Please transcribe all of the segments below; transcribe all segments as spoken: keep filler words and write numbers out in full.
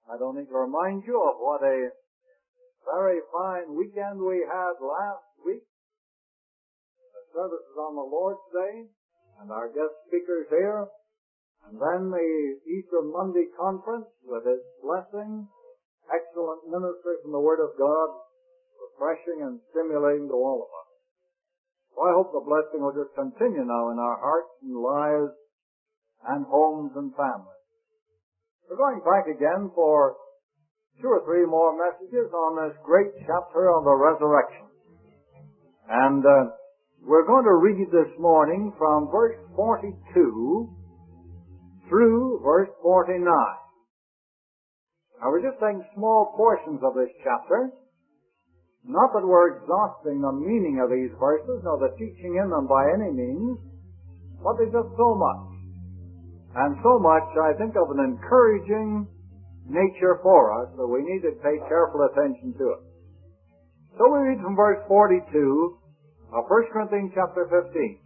I don't need to remind you of what a very fine weekend we had last week. The services on the Lord's Day and our guest speakers here. And then the Easter Monday conference with its blessing, excellent ministry from the Word of God, refreshing and stimulating to all of us. So I hope the blessing will just continue now in our hearts and lives and homes and families. We're going back again for two or three more messages on this great chapter of the resurrection. And uh, we're going to read this morning from verse forty-two through verse forty-nine. Now we're just taking small portions of this chapter. Not that we're exhausting the meaning of these verses, nor the teaching in them by any means, but there's just so much. And so much, I think, of an encouraging nature for us that we need to pay careful attention to it. So we read from verse forty-two of First Corinthians chapter fifteen.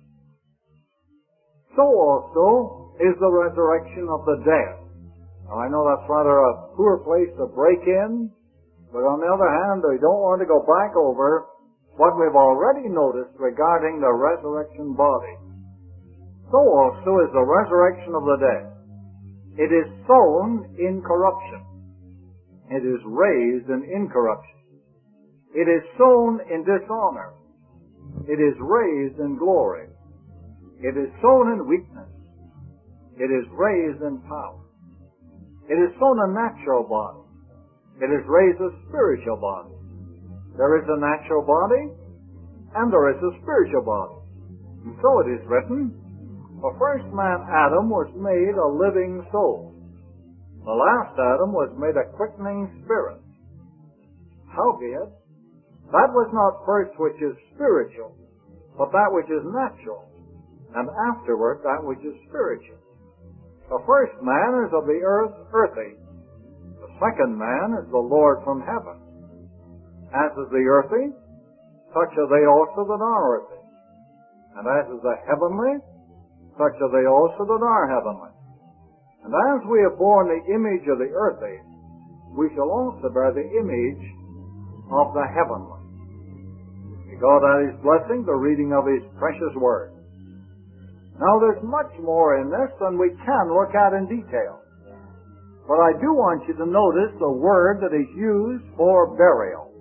So also is the resurrection of the dead. Now I know that's rather a poor place to break in, but on the other hand, we don't want to go back over what we've already noticed regarding the resurrection body. So also is the resurrection of the dead. It is sown in corruption. It is raised in incorruption. It is sown in dishonor. It is raised in glory. It is sown in weakness. It is raised in power. It is sown a natural body. It is raised a spiritual body. There is a natural body, and there is a spiritual body. And so it is written, the first man, Adam, was made a living soul. The last Adam was made a quickening spirit. Howbeit, that was not first which is spiritual, but that which is natural, and afterward that which is spiritual. The first man is of the earth, earthy. The second man is the Lord from heaven. As is the earthy, such are they also that are earthy. And as is the heavenly, such are they also that are heavenly. And as we have borne the image of the earthy, we shall also bear the image of the heavenly. May God add His blessing, the reading of His precious word. Now there's much more in this than we can look at in detail. But I do want you to notice the word that is used for burial.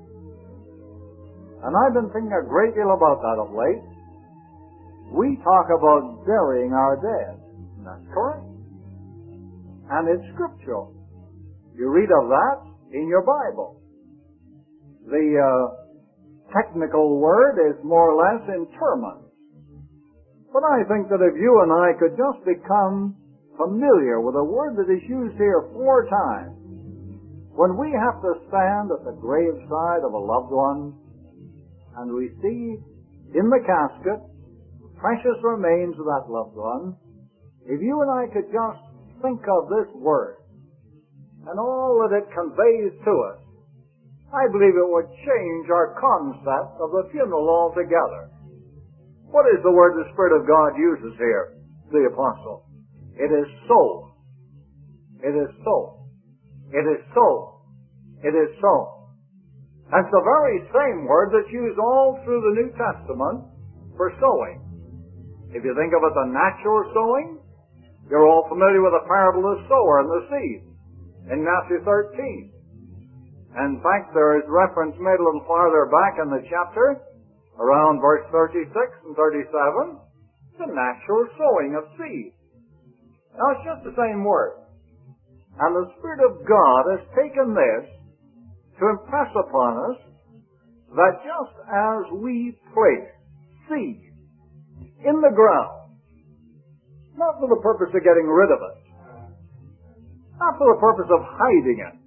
And I've been thinking a great deal about that of late. We talk about burying our dead. That's correct. And it's scriptural. You read of that in your Bible. The uh, technical word is more or less interment. But I think that if you and I could just become familiar with a word that is used here four times, when we have to stand at the graveside of a loved one and we see in the casket precious remains of that loved one, if you and I could just think of this word and all that it conveys to us, I believe it would change our concept of the funeral altogether. What is the word the Spirit of God uses here, the apostle? It is sown. It is sown. It is sown. It is sown. That's the very same word that's used all through the New Testament for sowing. If you think of it, the natural sowing, you're all familiar with the parable of the sower and the seed in Matthew thirteen. And in fact, there is reference made a little farther back in the chapter, around verse thirty-six and thirty-seven, the natural sowing of seed. Now, it's just the same word. And the Spirit of God has taken this to impress upon us that just as we place seed in the ground, not for the purpose of getting rid of it, not for the purpose of hiding it,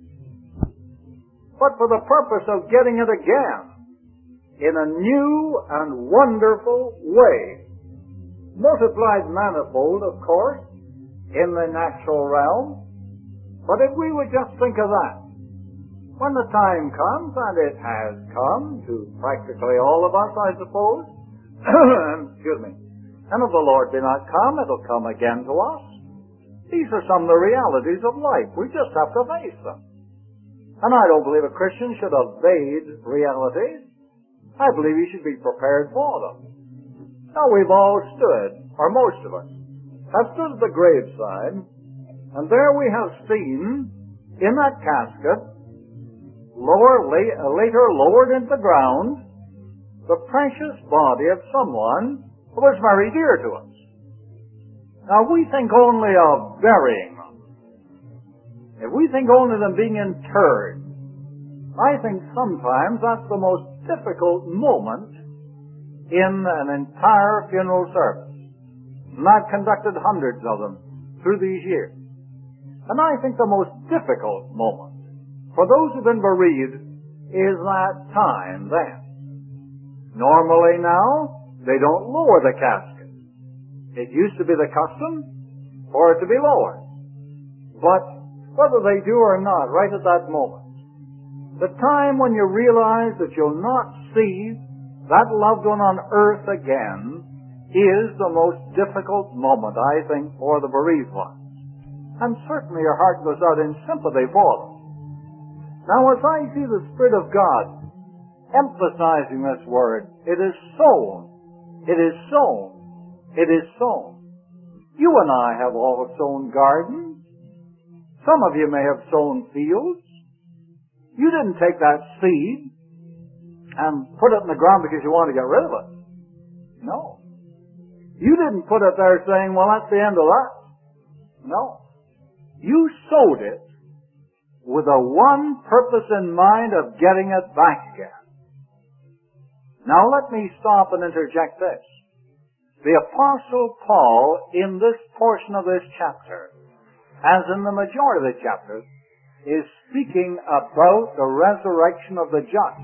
but for the purpose of getting it again in a new and wonderful way, multiplied manifold, of course, in the natural realm. But if we would just think of that, when the time comes, and it has come to practically all of us, I suppose, excuse me, and if the Lord did not come, it'll come again to us. These are some of the realities of life. We just have to face them. And I don't believe a Christian should evade realities. I believe he should be prepared for them. Now, we've all stood, or most of us, have stood at the graveside, and there we have seen, in that casket, lower, later lowered into the ground, the precious body of someone who was very dear to us. Now, we think only of burying them. If we think only of them being interred, I think sometimes that's the most difficult moment in an entire funeral service. And I've conducted hundreds of them through these years. And I think the most difficult moment for those who've been bereaved is that time then. Normally now, they don't lower the casket. It used to be the custom for it to be lowered. But whether they do or not, right at that moment, the time when you realize that you'll not see that loved one on earth again is the most difficult moment, I think, for the bereaved ones. And certainly your heart goes out in sympathy for them. Now, as I see the Spirit of God emphasizing this word, it is sown, it is sown, it is sown. You and I have all sown gardens. Some of you may have sown fields. You didn't take that seed and put it in the ground because you wanted to get rid of it. No. You didn't put it there saying, well, that's the end of that. No. You sowed it with a one purpose in mind of getting it back again. Now let me stop and interject this. The Apostle Paul, in this portion of this chapter, as in the majority of the chapters, is speaking about the resurrection of the just.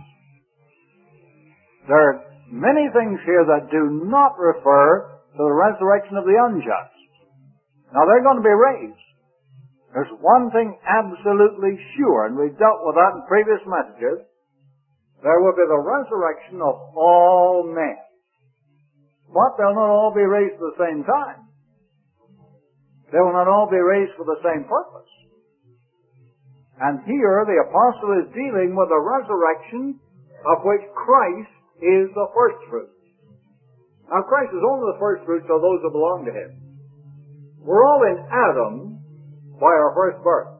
There are many things here that do not refer to the resurrection of the unjust. Now, they're going to be raised. There's one thing absolutely sure, and we've dealt with that in previous messages. There will be the resurrection of all men. But they'll not all be raised at the same time. They will not all be raised for the same purpose. And here the apostle is dealing with a resurrection of which Christ is the first fruit. Now, Christ is only the first fruits of those who belong to Him. We're all in Adam by our first birth.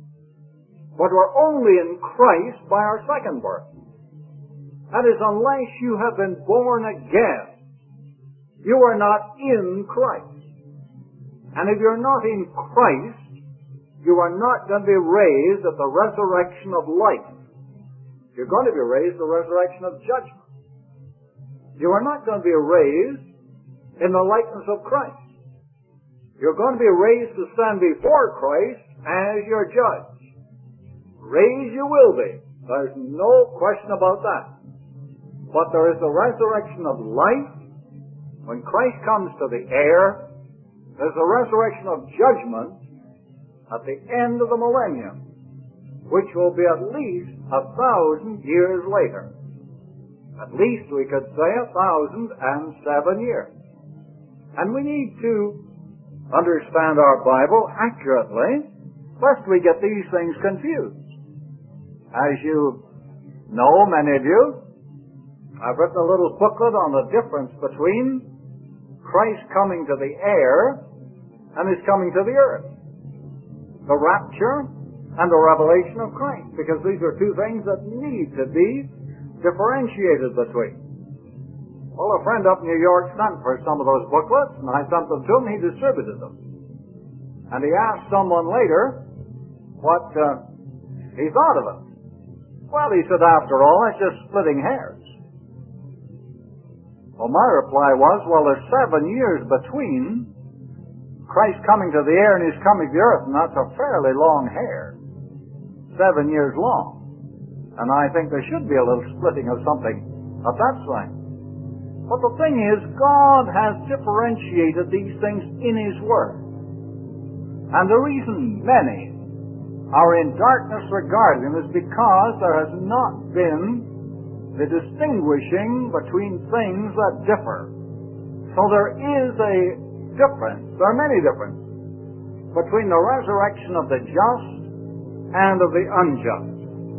But we're only in Christ by our second birth. That is, unless you have been born again, you are not in Christ. And if you're not in Christ, you are not going to be raised at the resurrection of life. You're going to be raised at the resurrection of judgment. You are not going to be raised in the likeness of Christ. You're going to be raised to stand before Christ as your judge. Raised you will be. There's no question about that. But there is the resurrection of life. When Christ comes to the air, there's a resurrection of judgment at the end of the millennium, which will be at least a thousand years later. At least we could say a thousand and seven years. And we need to understand our Bible accurately, lest we get these things confused. As you know, many of you, I've written a little booklet on the difference between Christ coming to the air and His coming to the earth. The rapture and the revelation of Christ, because these are two things that need to be differentiated between. Well, a friend up in New York sent for some of those booklets, and I sent them to him. He distributed them. And he asked someone later what uh, he thought of it. Well, he said, after all, that's just splitting hairs. Well, my reply was, well, there's seven years between Christ coming to the air and His coming to the earth, and that's a fairly long hair. Seven years long. And I think there should be a little splitting of something of that sort. But the thing is, God has differentiated these things in His Word. And the reason many are in darkness regarding Him is because there has not been the distinguishing between things that differ. So there is a difference, there are many differences, between the resurrection of the just and of the unjust.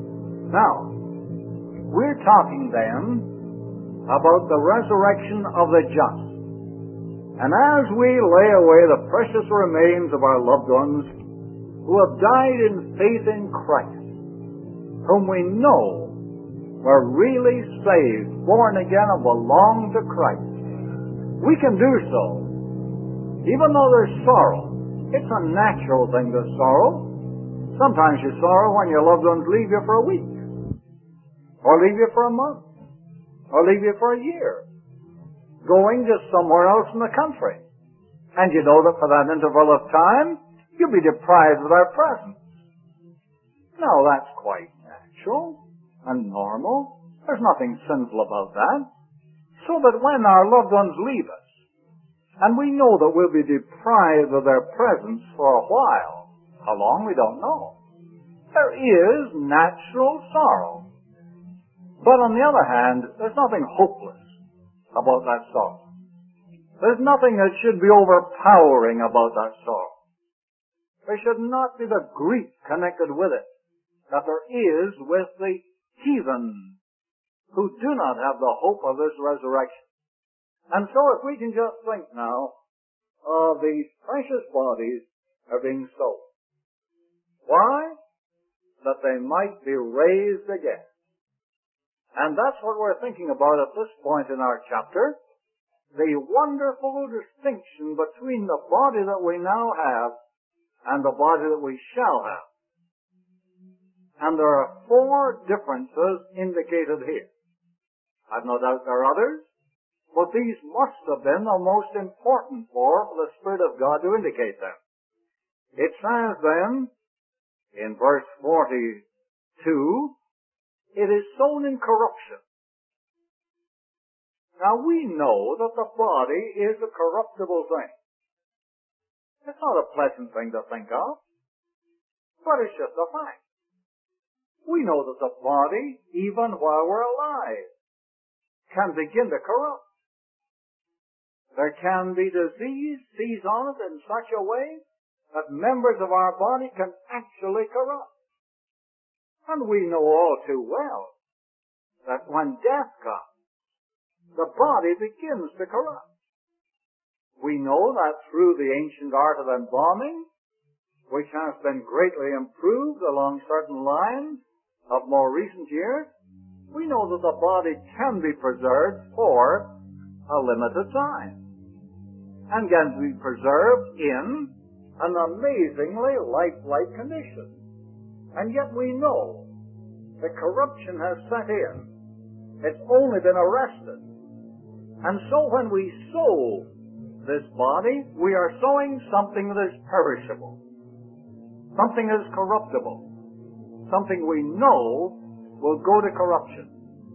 Now, we're talking then about the resurrection of the just. And as we lay away the precious remains of our loved ones who have died in faith in Christ, whom we know were really saved, born again, and belong to Christ, we can do so. Even though there's sorrow, it's a natural thing to sorrow. Sometimes you sorrow when your loved ones leave you for a week, or leave you for a month, or leave you for a year, going just somewhere else in the country. And you know that for that interval of time, you'll be deprived of their presence. Now, that's quite natural and normal. There's nothing sinful about that. So that when our loved ones leave us, and we know that we'll be deprived of their presence for a while, how long we don't know, there is natural sorrow. But on the other hand, there's nothing hopeless about that sorrow. There's nothing that should be overpowering about that sorrow. There should not be the grief connected with it that there is with the heathen who do not have the hope of this resurrection. And so if we can just think now of these precious bodies are being sold. Why? That they might be raised again. And that's what we're thinking about at this point in our chapter. The wonderful distinction between the body that we now have and the body that we shall have. And there are four differences indicated here. I've no doubt there are others, but these must have been the most important four for the Spirit of God to indicate them. It says then, in verse forty-two, it is sown in corruption. Now we know that the body is a corruptible thing. It's not a pleasant thing to think of, but it's just a fact. We know that the body, even while we're alive, can begin to corrupt. There can be disease seize on it in such a way that members of our body can actually corrupt. And we know all too well that when death comes, the body begins to corrupt. We know that through the ancient art of embalming, which has been greatly improved along certain lines of more recent years, we know that the body can be preserved for a limited time and can be preserved in an amazingly lifelike condition. And yet we know that corruption has set in. It's only been arrested. And so when we sow this body, we are sowing something that is perishable, something that is corruptible, something we know will go to corruption.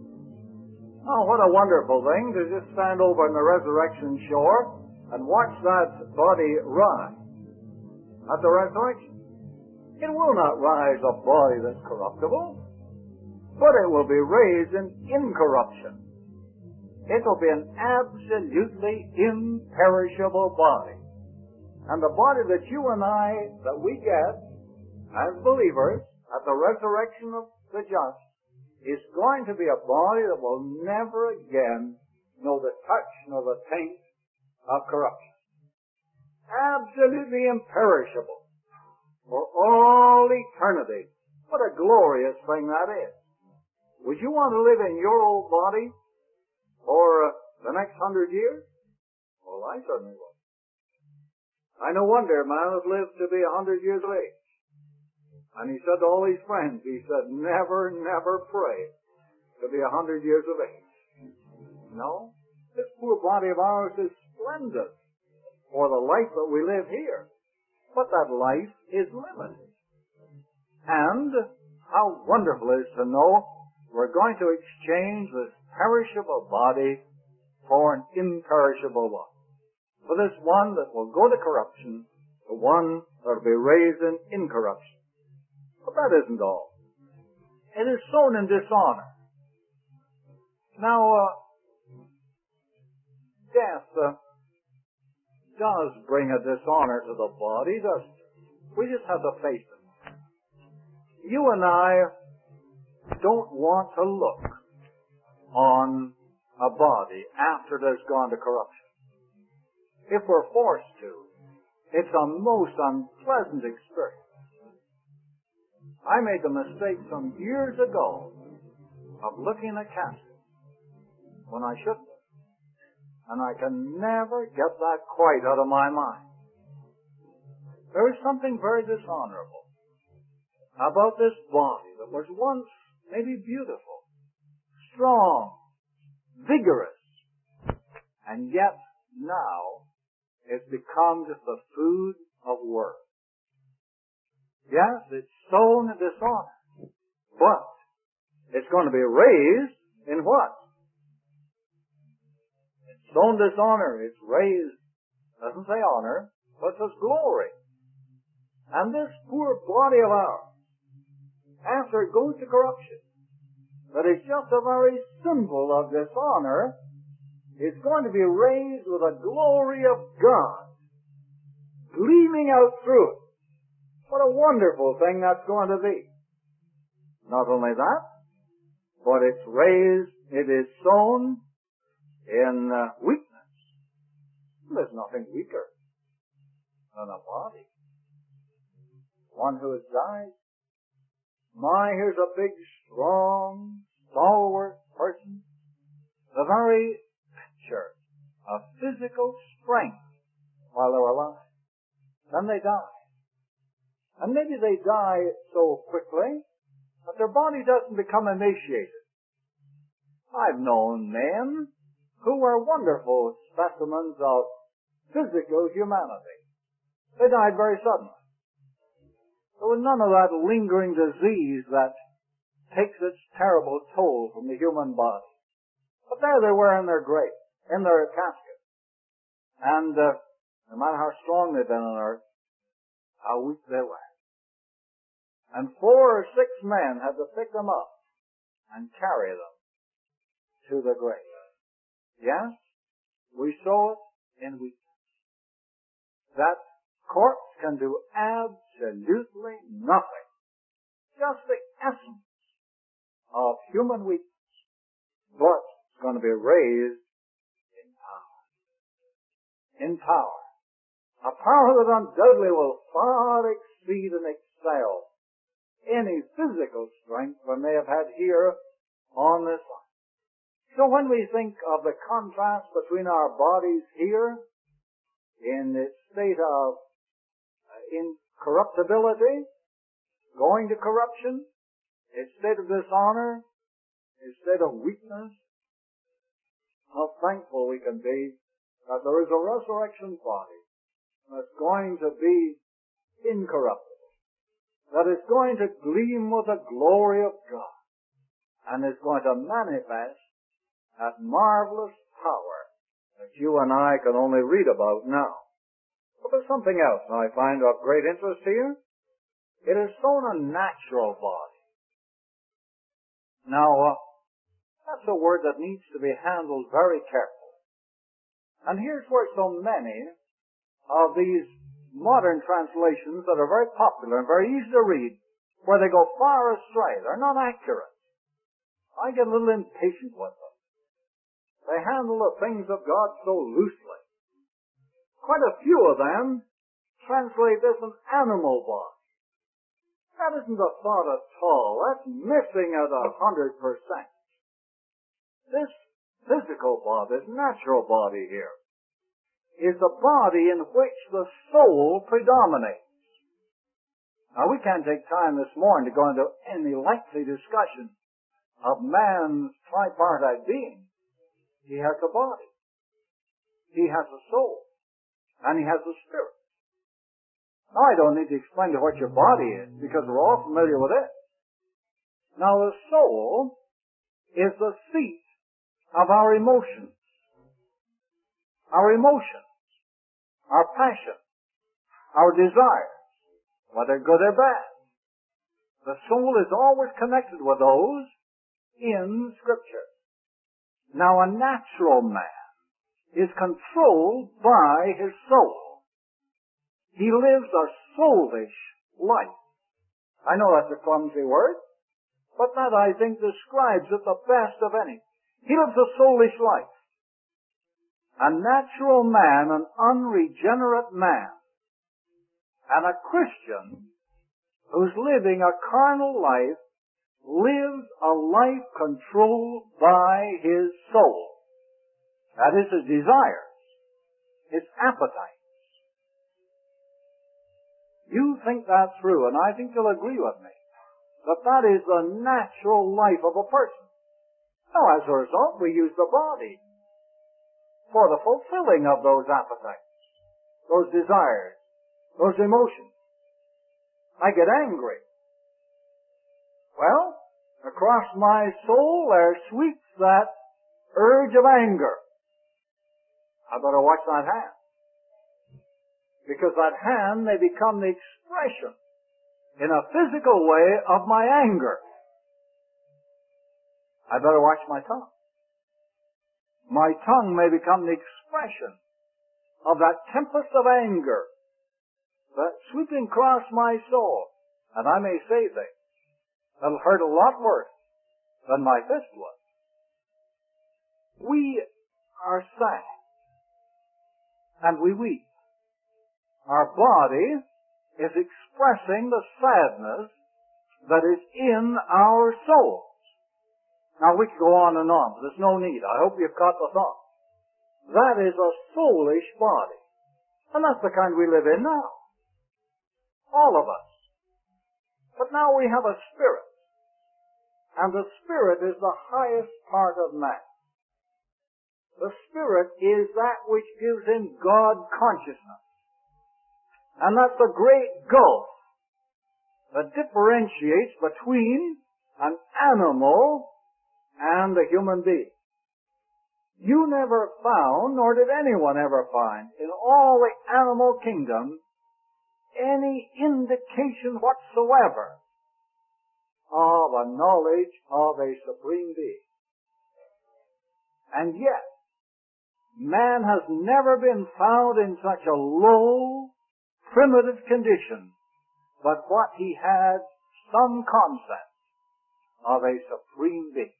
Oh, what a wonderful thing to just stand over on the resurrection shore and watch that body rise at the resurrection. It will not rise a body that's corruptible, but it will be raised in incorruption. It will be an absolutely imperishable body. And the body that you and I, that we get as believers at the resurrection of the just, is going to be a body that will never again know the touch nor the taint of corruption. Absolutely imperishable for all eternity. What a glorious thing that is. Would you want to live in your old body for uh, the next hundred years? Well, I certainly would. I no wonder a man has lived to be a hundred years of age. And he said to all his friends, he said, never, never pray to be a hundred years of age. No, this poor body of ours is splendid for the life that we live here. But that life is limited. And how wonderful it is to know we're going to exchange this perishable body for an imperishable one. For this one that will go to corruption, the one that will be raised in incorruption. But that isn't all. It is sown in dishonor. Now, uh, death uh, does bring a dishonor to the body, doesn't it? We just have to face it. You and I don't want to look on a body after it has gone to corruption. If we're forced to, it's a most unpleasant experience. I made the mistake some years ago of looking at caskets when I shouldn't have. And I can never get that quite out of my mind. There is something very dishonorable about this body that was once maybe beautiful, strong, vigorous, and yet now it's become just the food of worms. Yes, it's sown in dishonor, but it's going to be raised in what? It's sown dishonor, it's raised, doesn't say honor, but says glory. And this poor body of ours, after it goes to corruption, that is just a very symbol of dishonor, is going to be raised with the glory of God gleaming out through it. What a wonderful thing that's going to be. Not only that, but it's raised, it is sown in uh, weakness. There's nothing weaker than a body. One who has died. My, here's a big, strong, stalwart person. The very picture of physical strength while they're alive. Then they die. And maybe they die so quickly that their body doesn't become emaciated. I've known men who were wonderful specimens of physical humanity. They died very suddenly. There was none of that lingering disease that takes its terrible toll from the human body. But there they were in their grave, in their casket. And uh, no matter how strong they'd been on earth, how weak they were. And four or six men had to pick them up and carry them to the grave. Yes, we saw it in weakness. That corpse can do absolutely nothing. Just the essence of human weakness. But it's going to be raised in power. In power. A power that undoubtedly will far exceed and excel any physical strength we may have had here on this life. So when we think of the contrast between our bodies here in its state of incorruptibility, going to corruption, its state of dishonor, its state of weakness, how thankful we can be that there is a resurrection body that's going to be incorruptible, that is going to gleam with the glory of God, and is going to manifest that marvelous power that you and I can only read about now. But there's something else I find of great interest here. It is sown a natural body. Now, uh, that's a word that needs to be handled very carefully. And here's where so many of these modern translations that are very popular and very easy to read, where they go far astray. They're not accurate. I get a little impatient with them. They handle the things of God so loosely. Quite a few of them translate this an animal body. That isn't a thought at all. That's missing at a hundred percent. This physical body, this natural body here, is the body in which the soul predominates. Now, we can't take time this morning to go into any lengthy discussion of man's tripartite being. He has a body. He has a soul. And he has a spirit. Now, I don't need to explain to you what your body is, because we're all familiar with it. Now, the soul is the seat of our emotions. Our emotions, our passions, our desires, whether good or bad. The soul is always connected with those in Scripture. Now, a natural man is controlled by his soul. He lives a soulish life. I know that's a clumsy word, but that, I think, describes it the best of any. He lives a soulish life. A natural man, an unregenerate man, and a Christian who's living a carnal life lives a life controlled by his soul. That is, his desires, his appetites. You think that through, and I think you'll agree with me, that that is the natural life of a person. Now, as a result, we use the body for the fulfilling of those appetites, those desires, those emotions. I get angry. Well, across my soul there sweeps that urge of anger. I better watch that hand, because that hand may become the expression in a physical way of my anger. I better watch my tongue. My tongue may become the expression of that tempest of anger that's sweeping across my soul. And I may say things that'll hurt a lot worse than my fist was. We are sad, and we weep. Our body is expressing the sadness that is in our souls. Now, we could go on and on, but there's no need. I hope you've caught the thought. That is a soulish body. And that's the kind we live in now. All of us. But now we have a spirit. And the spirit is the highest part of man. The spirit is that which gives in God consciousness. And that's the great gulf that differentiates between an animal and a human being. You never found, nor did anyone ever find, in all the animal kingdom, any indication whatsoever of a knowledge of a supreme being. And yet, man has never been found in such a low, primitive condition, but what he had some concept of a supreme being.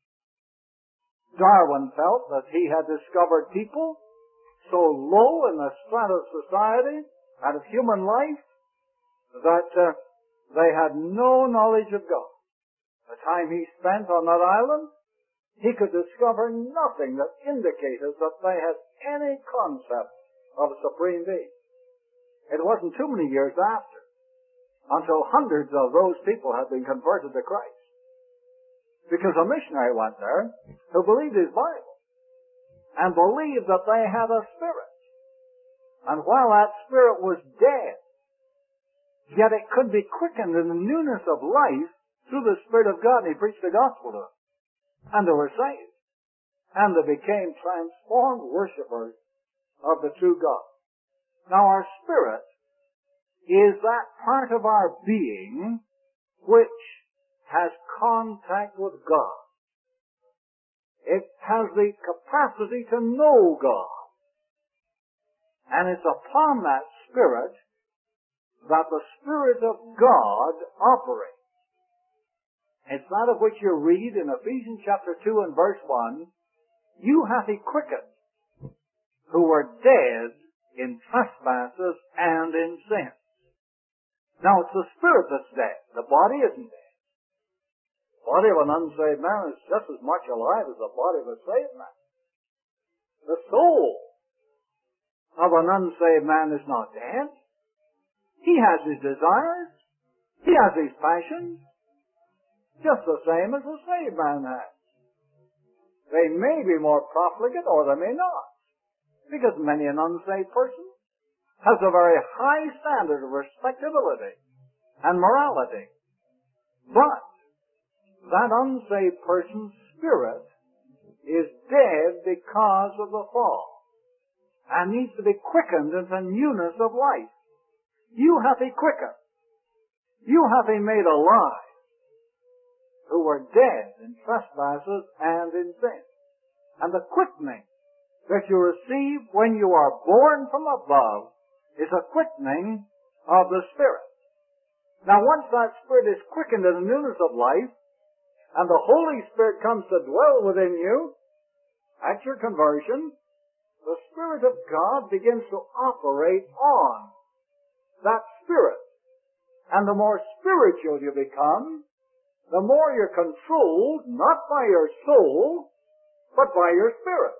Darwin felt that he had discovered people so low in the strata of society and of human life that uh, they had no knowledge of God. The time he spent on that island, he could discover nothing that indicated that they had any concept of a supreme being. It wasn't too many years after until hundreds of those people had been converted to Christ. Because a missionary went there who believed his Bible and believed that they had a spirit. And while that spirit was dead, yet it could be quickened in the newness of life through the Spirit of God, and he preached the gospel to them. And they were saved. And they became transformed worshipers of the true God. Now our spirit is that part of our being which has contact with God. It has the capacity to know God. And it's upon that spirit that the Spirit of God operates. It's that of which you read in Ephesians chapter two and verse one, you hath he quickened who were dead in trespasses and in sins. Now it's the spirit that's dead. The body isn't dead. The body of an unsaved man is just as much alive as the body of a saved man. The soul of an unsaved man is not dead. He has his desires. He has his passions. Just the same as a saved man has. They may be more profligate or they may not. Because many an unsaved person has a very high standard of respectability and morality. But that unsaved person's spirit is dead because of the fall and needs to be quickened into newness of life. You hath he quickened. You hath he made alive who were dead in trespasses and in sin. And the quickening that you receive when you are born from above is a quickening of the Spirit. Now once that Spirit is quickened in the newness of life, and the Holy Spirit comes to dwell within you, at your conversion, the Spirit of God begins to operate on that Spirit. And the more spiritual you become, the more you're controlled, not by your soul, but by your spirit.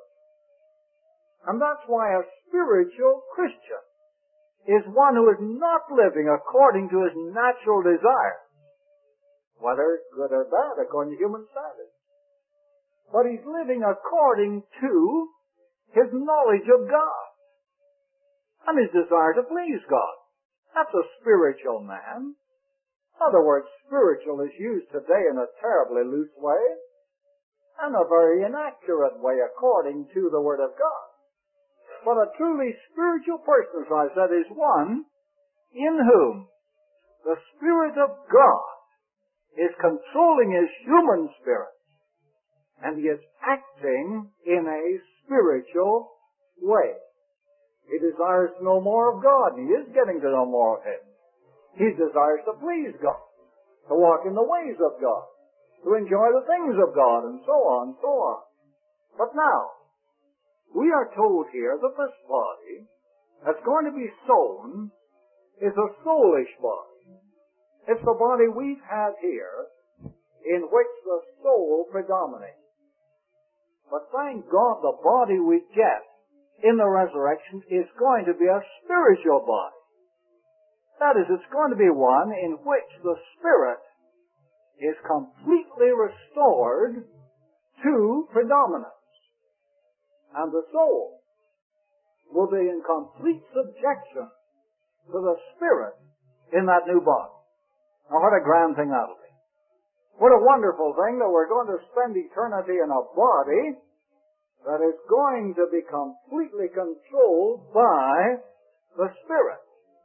And that's why a spiritual Christian is one who is not living according to his natural desires, whether good or bad, according to human standards. But he's living according to his knowledge of God and his desire to please God. That's a spiritual man. In other words, spiritual is used today in a terribly loose way and a very inaccurate way according to the Word of God. But a truly spiritual person, as I said, is one in whom the Spirit of God is controlling his human spirit, and he is acting in a spiritual way. He desires to know more of God, and he is getting to know more of Him. He desires to please God, to walk in the ways of God, to enjoy the things of God, and so on, so on. But now, we are told here that this body that's going to be sown is a soulish body. It's the body we've had here in which the soul predominates. But thank God the body we get in the resurrection is going to be a spiritual body. That is, it's going to be one in which the spirit is completely restored to predominance. And the soul will be in complete subjection to the Spirit in that new body. Now what a grand thing that'll be. What a wonderful thing that we're going to spend eternity in a body that is going to be completely controlled by the Spirit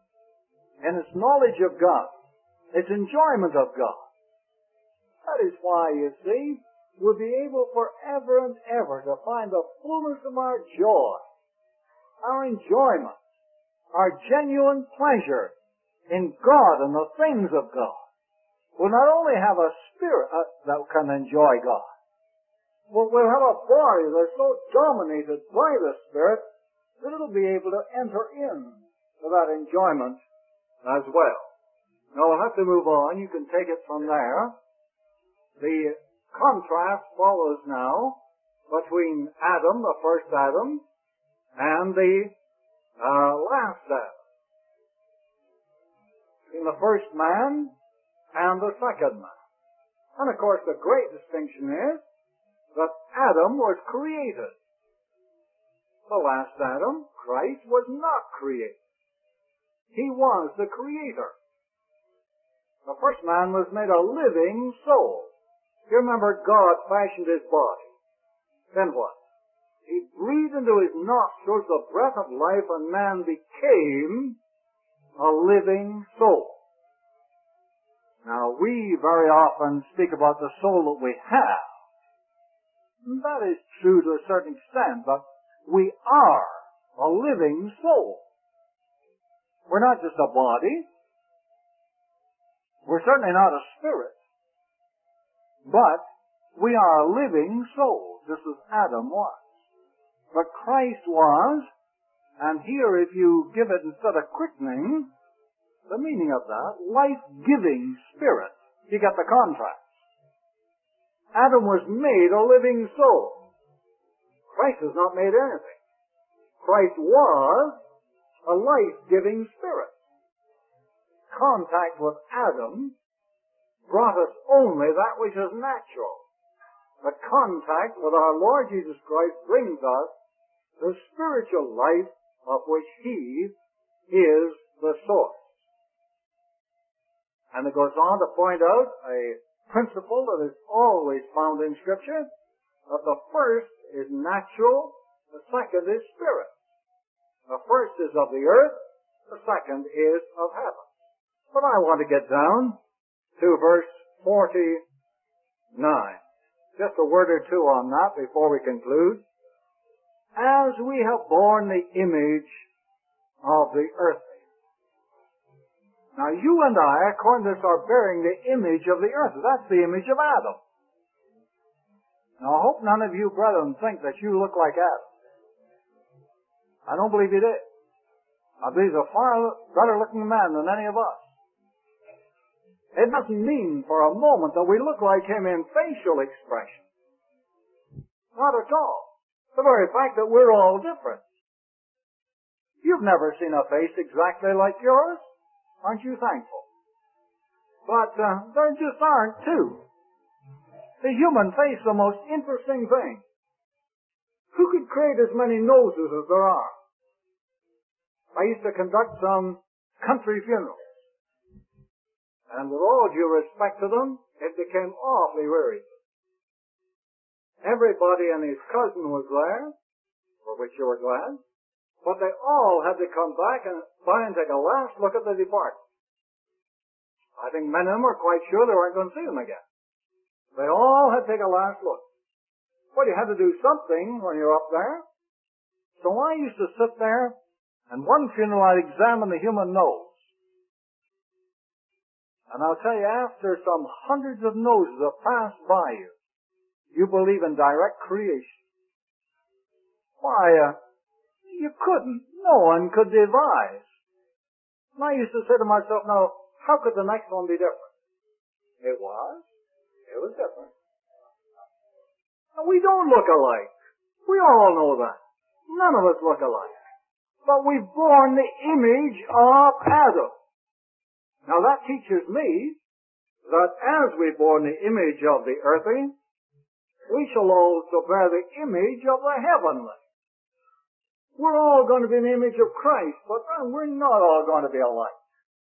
in its knowledge of God, its enjoyment of God. That is why, you see, we'll be able forever and ever to find the fullness of our joy, our enjoyment, our genuine pleasure in God and the things of God. We'll not only have a spirit uh, that can enjoy God, but we'll have a body that's so dominated by the Spirit that it'll be able to enter in to that enjoyment as well. Now we'll have to move on. You can take it from there. The contrast follows now between Adam, the first Adam, and the uh, last Adam. In the first man and the second man. And of course the great distinction is that Adam was created. The last Adam, Christ, was not created. He was the Creator. The first man was made a living soul. You remember God fashioned his body. Then what? He breathed into his nostrils the breath of life, and man became a living soul. Now, we very often speak about the soul that we have. That is true to a certain extent, but we are a living soul. We're not just a body. We're certainly not a spirit. But we are a living soul, just as Adam was. But Christ was, and here if you give it instead of quickening, the meaning of that, life-giving spirit. You get the contrast. Adam was made a living soul. Christ has not made anything. Christ was a life-giving spirit. Contact with Adam brought us only that which is natural. But contact with our Lord Jesus Christ brings us the spiritual life of which He is the source. And it goes on to point out a principle that is always found in Scripture, that the first is natural, the second is spirit. The first is of the earth, the second is of heaven. But I want to get down to verse forty-nine. Just a word or two on that before we conclude. As we have borne the image of the earthly. Now you and I, according to this, are bearing the image of the earth. That's the image of Adam. Now, I hope none of you brethren think that you look like Adam. I don't believe you did. I believe he's a far better looking man than any of us. It doesn't mean for a moment that we look like him in facial expression. Not at all. The very fact that we're all different. You've never seen a face exactly like yours. Aren't you thankful? But uh, there just aren't two. The human face is the most interesting thing. Who could create as many noses as there are? I used to conduct some country funerals. And with all due respect to them, it became awfully wearisome. Everybody and his cousin was there, for which you were glad, but they all had to come back and by and take a last look at the departed. I think many of them were quite sure they weren't going to see them again. They all had to take a last look. Well, you had to do something when you're up there. So I used to sit there, and one funeral I'd examine the human nose. And I'll tell you, after some hundreds of noses have passed by you, you believe in direct creation. Why, uh, you couldn't, no one could devise. And I used to say to myself, now, how could the next one be different? It was. It was different. And we don't look alike. We all know that. None of us look alike. But we've borne the image of Adam. Now that teaches me that as we've borne the image of the earthly, we shall also bear the image of the heavenly. We're all going to be in the image of Christ, but we're not all going to be alike.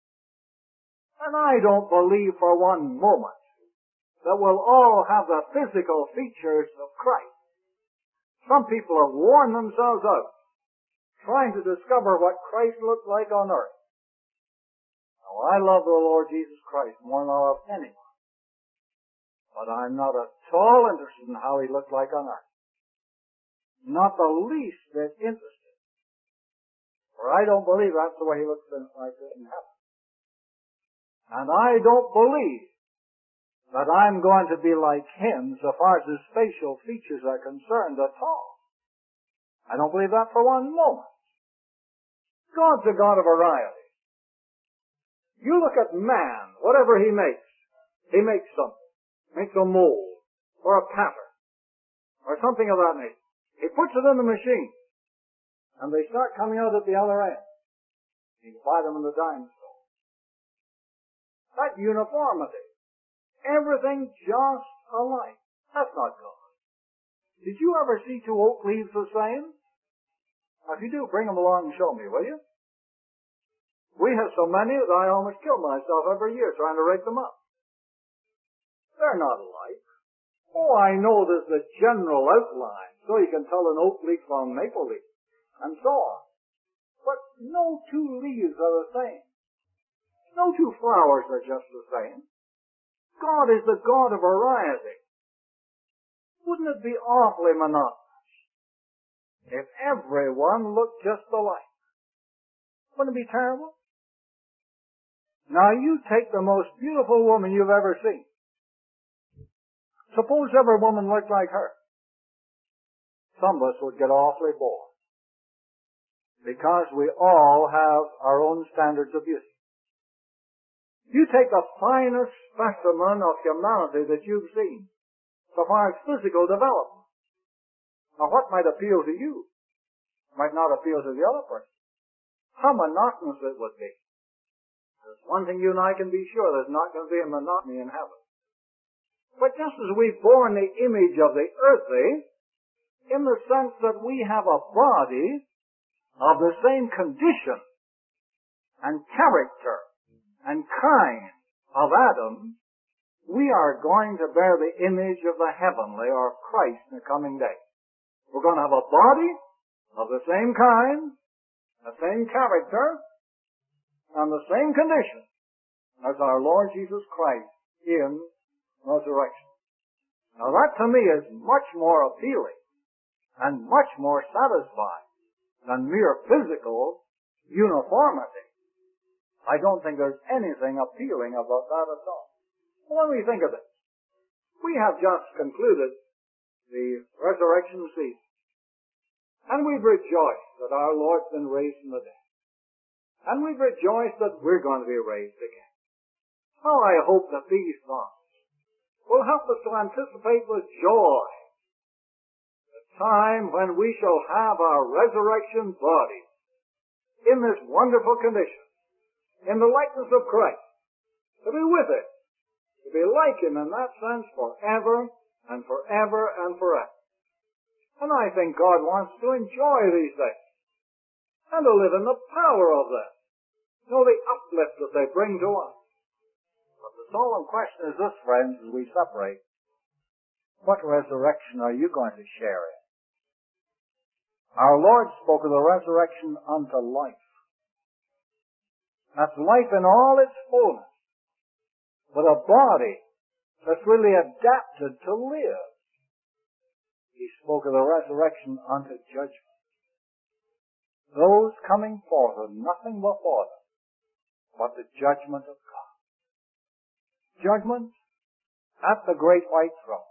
And I don't believe for one moment that we'll all have the physical features of Christ. Some people have worn themselves out trying to discover what Christ looked like on earth. Now, I love the Lord Jesus Christ more than I love anyone. But I'm not at all interested in how he looked like on earth. Not the least bit interested. For I don't believe that's the way he looks like in heaven. And I don't believe that I'm going to be like him so far as his facial features are concerned at all. I don't believe that for one moment. God's a God of variety. You look at man, whatever he makes, he makes something. Makes a mold, or a pattern, or something of that nature. He puts it in the machine, and they start coming out at the other end. You can buy them in the dime store. That uniformity. Everything just alike. That's not God. Did you ever see two oak leaves the same? Now, if you do, bring them along and show me, will you? We have so many that I almost kill myself every year trying to rake them up. They're not alike. Oh, I know there's the general outline, so you can tell an oak leaf from a maple leaf, and so on. But no two leaves are the same. No two flowers are just the same. God is the God of variety. Wouldn't it be awfully monotonous if everyone looked just alike? Wouldn't it be terrible? Now you take the most beautiful woman you've ever seen. Suppose every woman looked like her. Some of us would get awfully bored. Because we all have our own standards of beauty. You take the finest specimen of humanity that you've seen, so far as physical development. Now what might appeal to you might not appeal to the other person. How monotonous it would be. There's one thing you and I can be sure, there's not going to be a monotony in heaven. But just as we've borne the image of the earthly, in the sense that we have a body of the same condition and character and kind of Adam, we are going to bear the image of the heavenly, or of Christ, in the coming day. We're going to have a body of the same kind, the same character, and the same condition as our Lord Jesus Christ in resurrection. Now that to me is much more appealing and much more satisfying than mere physical uniformity. I don't think there's anything appealing about that at all. When we think of it, we have just concluded the resurrection season. And we've rejoiced that our Lord's been raised from the dead. And we've rejoiced that we're going to be raised again. How I hope that these thoughts will help us to anticipate with joy the time when we shall have our resurrection bodies in this wonderful condition, in the likeness of Christ, to be with Him, to be like Him in that sense forever and forever and forever. And I think God wants to enjoy these things and to live in the power of them, know the uplift that they bring to us. But the solemn question is this, friends, as we separate: what resurrection are you going to share in? Our Lord spoke of the resurrection unto life. That's life in all its fullness, with a body that's really adapted to live. He spoke of the resurrection unto judgment. Those coming forth with nothing before them but the judgment of God. Judgment at the great white throne,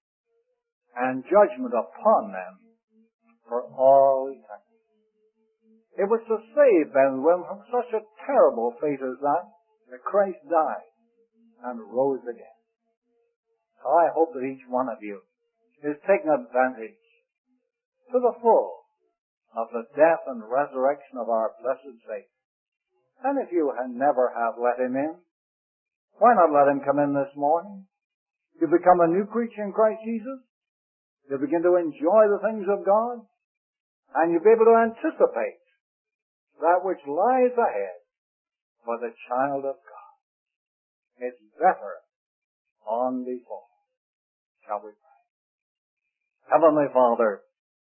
and judgment upon them for all eternity. It was to save men and women from such a terrible fate as that, that Christ died and rose again. So I hope that each one of you is taking advantage to the full of the death and resurrection of our blessed Savior. And if you never have let Him in, why not let Him come in this morning? You become a new creature in Christ Jesus. You begin to enjoy the things of God, and you'll be able to anticipate that which lies ahead for the child of God. It's better on before. Shall we pray? Heavenly Father,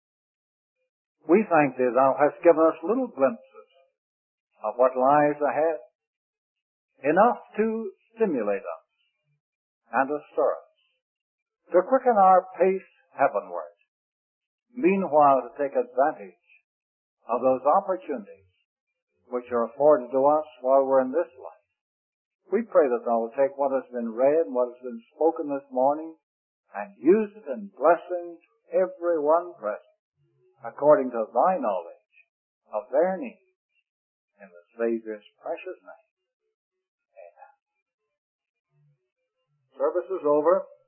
we thank Thee Thou hast given us little glimpses of what lies ahead, enough to stimulate us and to stir us, to quicken our pace heavenward, meanwhile to take advantage of those opportunities which are afforded to us while we're in this life. We pray that Thou will take what has been read and what has been spoken this morning and use it in blessing to every one present, according to Thy knowledge of their needs, in the Savior's precious name. Amen. Service is over.